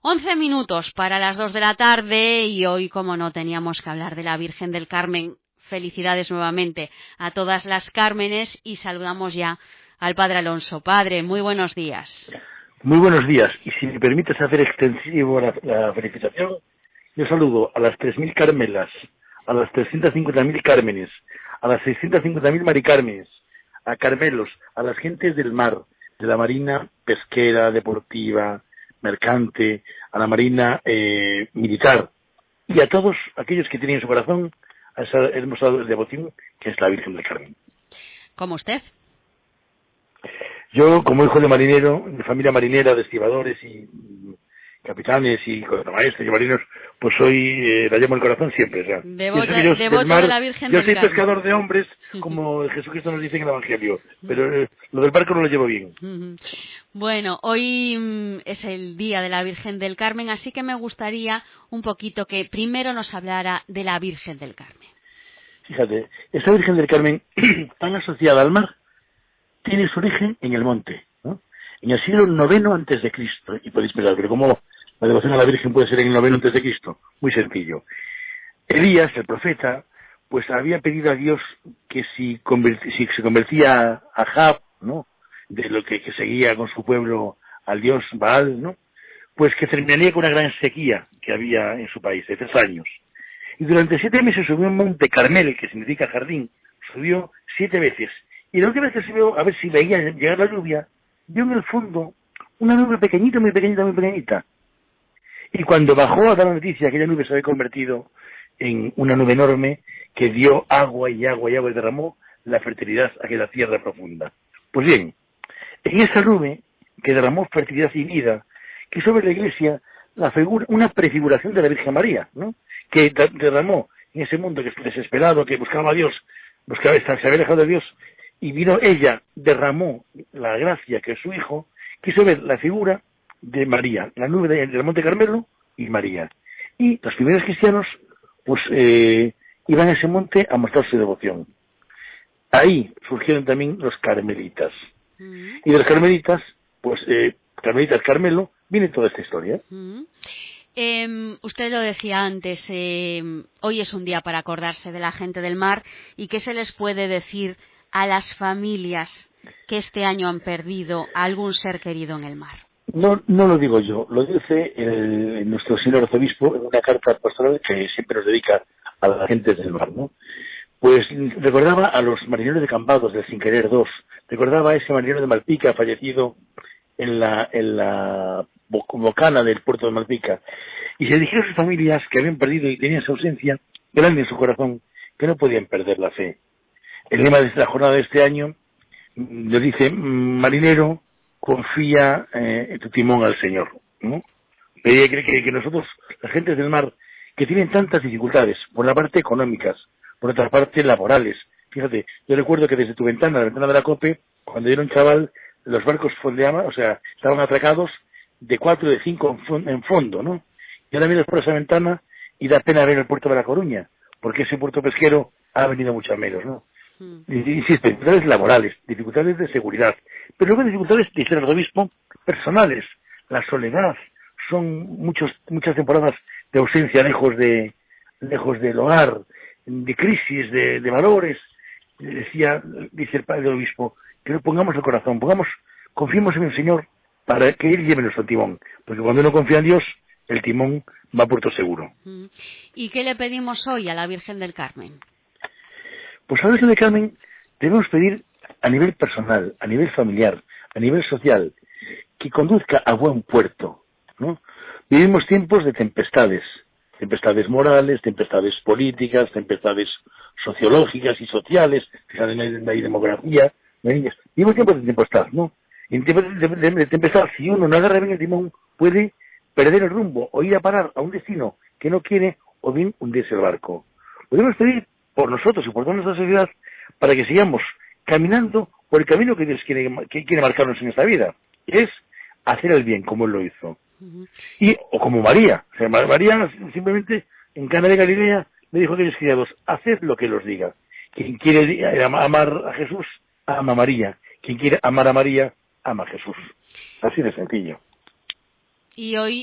11 minutos para las 2 de la tarde y hoy, como no, teníamos que hablar de la Virgen del Carmen. Felicidades nuevamente a todas las Cármenes y saludamos ya al Padre Alonso. Padre, muy buenos días. Muy buenos días, y si me permites hacer extensivo la felicitación, yo saludo a las 3.000 Carmelas, a las 350.000 Cármenes, a las 650.000 Maricármenes, a Carmelos, a las gentes del mar, de la marina pesquera, deportiva, mercante, a la marina militar, y a todos aquellos que tienen en su corazón a esa hermosa devoción que es la Virgen del Carmen. ¿Como usted? Yo, como hijo de marinero, de familia marinera, de estibadores y capitanes y contramaestres y marinos, pues soy, la llamo el corazón siempre. O sea, devoto de la Virgen del Carmen. Yo soy pescador de hombres, como Jesucristo nos dice en el Evangelio, pero lo del barco no lo llevo bien. Bueno, hoy es el Día de la Virgen del Carmen, así que me gustaría un poquito que primero nos hablara de la Virgen del Carmen. Fíjate, esa Virgen del Carmen, tan asociada al mar, tiene su origen en el monte, ¿no? En el siglo IX antes de Cristo, y podéis pensar, pero ¿cómo la devoción a la Virgen puede ser en el IX antes de Cristo? Muy sencillo. Elías, el profeta, pues había pedido a Dios que si se convertía a Ahab, ¿no?, de lo que seguía con su pueblo al dios Baal, ¿no?, pues que terminaría con una gran sequía que había en su país, de 3 años. Y durante 7 meses subió a un monte Carmel, que significa jardín, subió 7 veces. Y la última vez que subió a ver si veía llegar la lluvia, vio en el fondo una nube pequeñita, muy pequeñita, muy pequeñita. Y cuando bajó a dar la noticia, aquella nube se había convertido en una nube enorme que dio agua y agua y agua y derramó la fertilidad a aquella tierra profunda. Pues bien, en esa nube que derramó fertilidad y vida, que sobre la iglesia una prefiguración de la Virgen María, ¿no?, que derramó en ese mundo que desesperado, que buscaba a Dios, se había alejado de Dios, y vino ella, derramó la gracia que es su hijo, quiso ver la figura de María, la nube del Monte Carmelo y María. Y los primeros cristianos, pues, iban a ese monte a mostrar su devoción. Ahí surgieron también los carmelitas. Y de los carmelitas, pues, carmelitas Carmelo, viene toda esta historia. Usted lo decía antes, hoy es un día para acordarse de la gente del mar, y ¿qué se les puede decir a las familias que este año han perdido a algún ser querido en el mar? No lo digo yo, lo dice nuestro señor arzobispo en una carta pastoral que siempre nos dedica a la gente del mar, ¿no? Pues recordaba a los marineros de Cambados del Sin Querer 2, recordaba a ese marinero de Malpica fallecido en la bocana del puerto de Malpica, y se dirigió a sus familias que habían perdido y tenían esa ausencia grande en su corazón, que no podían perder la fe. El lema de esta jornada de este año le dice: marinero, confía tu timón al Señor, ¿no? Pedía que nosotros, las gentes del mar, que tienen tantas dificultades, por la parte económicas, por otra parte laborales. Fíjate, yo recuerdo que desde tu ventana, la ventana de la COPE, cuando yo era un chaval, los barcos fondeaban, o sea, estaban atracados de 4 de 5 en fondo, ¿no? Y ahora miras por esa ventana y da pena ver el puerto de La Coruña, porque ese puerto pesquero ha venido mucho a menos, ¿no? Insisto, dificultades laborales, dificultades de seguridad, pero luego dificultades, dice el arzobispo, personales. La soledad, son muchas temporadas de ausencia lejos del hogar, de crisis, de valores. Dice el padre obispo, que no pongamos el corazón, confiemos en el Señor para que Él lleve nuestro timón, porque cuando uno confía en Dios, el timón va a puerto seguro. ¿Y qué le pedimos hoy a la Virgen del Carmen? Pues a la Virgen del Carmen debemos pedir a nivel personal, a nivel familiar, a nivel social, que conduzca a buen puerto, ¿no? Vivimos tiempos de tempestades morales, tempestades políticas, tempestades sociológicas y sociales, que salen de demografía, vivimos tiempos de tempestad, ¿no? En tiempos de tempestad, si uno no agarra bien el timón, puede perder el rumbo o ir a parar a un destino que no quiere, o bien hundirse el barco. Podemos pedir por nosotros y por toda nuestra sociedad para que sigamos caminando por el camino que Dios quiere marcarnos en esta vida, que es hacer el bien como Él lo hizo. O como María. O sea, María simplemente en Cana de Galilea le dijo a aquellos criados: haced lo que Él os diga. Quien quiere amar a Jesús, ama a María. Quien quiere amar a María, ama a Jesús. Así de sencillo. Y hoy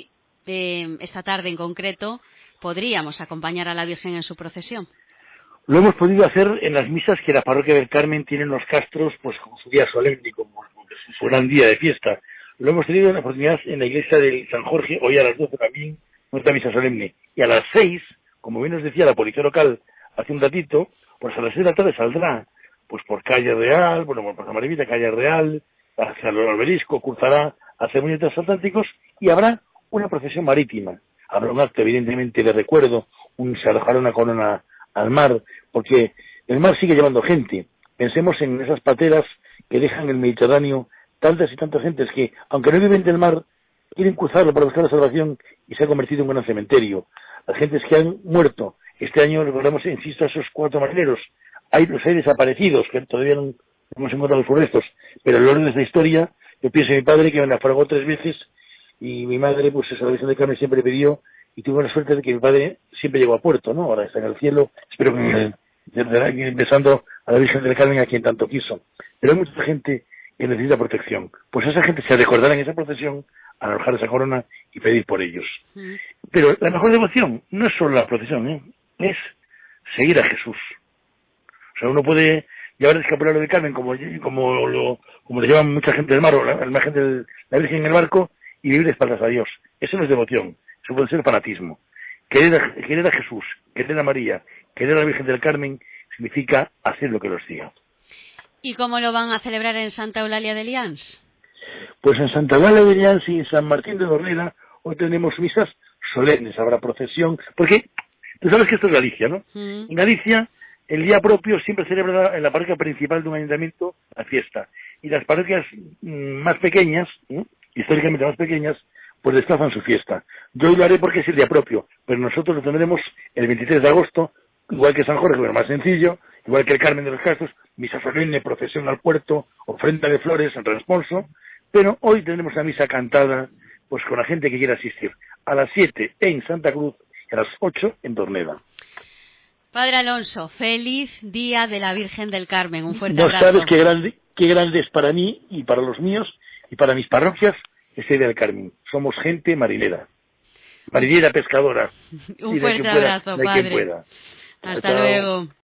esta tarde en concreto, podríamos acompañar a la Virgen en su procesión. Lo hemos podido hacer en las misas que la parroquia del Carmen tiene en los castros, pues como su día solemne, como su gran día de fiesta. Lo hemos tenido en la oportunidad en la iglesia de San Jorge, hoy a las 12 también, nuestra misa solemne. Y a las 6, como bien nos decía la policía local hace un ratito, pues a las 6 de la tarde saldrá, pues por Calle Real, bueno, por Camarevita, Calle Real, hacia el Obelisco, cruzará hacia Muelles Transatlánticos y habrá una procesión marítima. Habrá un acto, evidentemente, de recuerdo, se alojará una corona al mar, porque el mar sigue llevando gente. Pensemos en esas pateras que dejan el Mediterráneo tantas y tantas gentes que, aunque no viven del mar, quieren cruzarlo para buscar la salvación y se ha convertido en un gran cementerio. Las gentes que han muerto, este año recordamos, insisto, a esos 4 marineros. Hay desaparecidos, que todavía no hemos encontrado sus restos, pero a lo largo de esta historia, yo pienso en mi padre que me naufragó 3 veces, y mi madre, pues esa Virgen del Carmen siempre pidió, y tuve la suerte de que mi padre siempre llegó a puerto, ¿no? Ahora está en el cielo, espero que besando a la Virgen del Carmen a quien tanto quiso. Pero hay mucha gente que necesita protección. Pues esa gente se recordará en esa procesión al alojar esa corona y pedir por ellos. Pero la mejor devoción no es solo la procesión, es seguir a Jesús. O sea, uno puede llevar el escapular del Carmen como le llaman mucha gente del mar, o la imagen de la Virgen en el barco, y vivir de espaldas a Dios. Eso no es devoción, eso puede ser fanatismo. Querer a Jesús, querer a María, querer a la Virgen del Carmen, significa hacer lo que los diga. ¿Y cómo lo van a celebrar en Santa Eulalia de Lians? Pues en Santa Eulalia de Lians y en San Martín de Dornera hoy tenemos misas solemnes, habrá procesión, porque tú sabes que esto es Galicia, ¿no? En Galicia, el día propio siempre celebra en la parroquia principal de un ayuntamiento la fiesta, y las parroquias más pequeñas, históricamente más pequeñas, pues desplazan su fiesta. Yo hoy lo haré porque es el día propio, pero nosotros lo tendremos el 23 de agosto, igual que San Jorge, pero más sencillo, igual que el Carmen de los Castros, misa solemne, procesión al puerto, ofrenda de flores en responso, pero hoy tendremos una misa cantada, pues con la gente que quiera asistir, a las 7 en Santa Cruz y a las 8 en Dorneda. Padre Alonso, feliz Día de la Virgen del Carmen, un fuerte abrazo. No sabes qué grande es para mí y para los míos y para mis parroquias ese Día del Carmen. Somos gente marinera, pescadora. Un fuerte abrazo, padre. Hasta luego.